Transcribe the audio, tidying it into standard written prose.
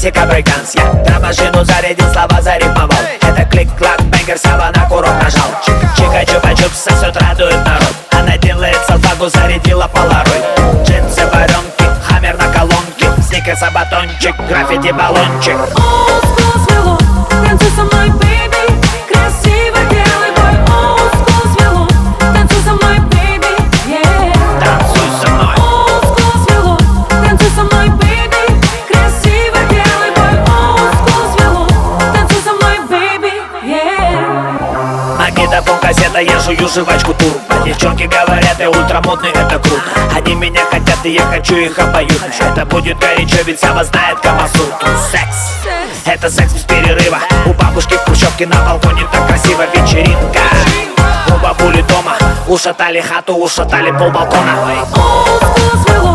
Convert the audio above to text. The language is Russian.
классика брейкданс. Я на машину зарядил, слова зарифмовал. Это клик-клак, бэнгер, сява на курок нажал. Чика-чупа-чуп, сосет, радует народ. Она делает салфагу, зарядила поларой. Джинсы, варенки, хаммер на колонке. Сникерса, батончик, граффити, баллончик. Олдскул свело, танцуй со мной, бэйби. Красиво делай бой. Олдскул свело, танцуй со мной, бэйби. Танцуй со мной. Олдскул свело, танцуй со мной, бэйби. Красиво делай бой. Олдскул свело, танцуй со мной, бэйби. Магнитофон, кассета, я жую жвачку турбо. Девчонки говорят, я ультрамодный, это круто. Они меня хотят, и я хочу их обоюдно. Это будет горячо, ведь Сява знает Камасутру. Секс, это секс без перерыва. У бабушки в хрущевке на балконе так красиво. Вечеринка у бабули дома. Ушатали хату, ушатали полбалкона. Олдскул свело,